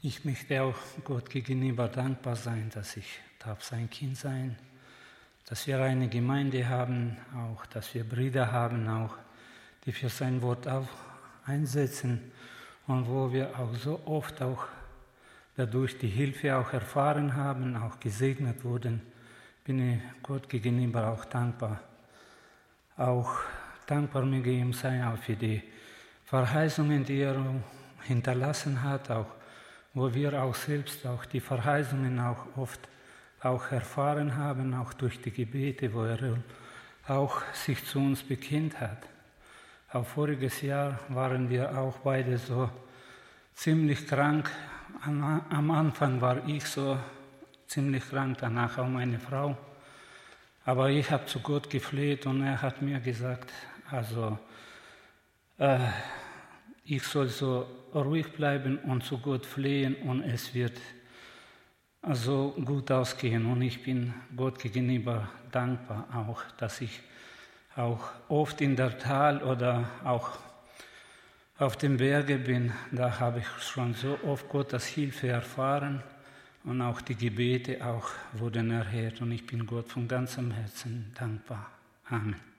Ich möchte auch Gott gegenüber dankbar sein, dass ich darf sein Kind sein, dass wir eine Gemeinde haben, auch dass wir Brüder haben, auch die für sein Wort auch einsetzen und wo wir auch so oft auch dadurch die Hilfe auch erfahren haben, auch gesegnet wurden, bin ich Gott gegenüber auch dankbar. Auch dankbar möge ihm sein auch für die Verheißungen, die er hinterlassen hat, auch wo wir auch selbst auch die Verheißungen auch oft auch erfahren haben, auch durch die Gebete, wo er auch sich zu uns bekennt hat. Auch voriges Jahr waren wir auch beide so ziemlich krank. Am Anfang war ich so ziemlich krank, danach auch meine Frau. Aber ich habe zu Gott gefleht und er hat mir gesagt, also ich soll so ruhig bleiben und zu Gott flehen und es wird so gut ausgehen. Und ich bin Gott gegenüber dankbar auch, dass ich auch oft in der Tal oder auch auf dem Berge bin. Da habe ich schon so oft Gottes Hilfe erfahren und auch die Gebete auch wurden erhört. Und ich bin Gott von ganzem Herzen dankbar. Amen.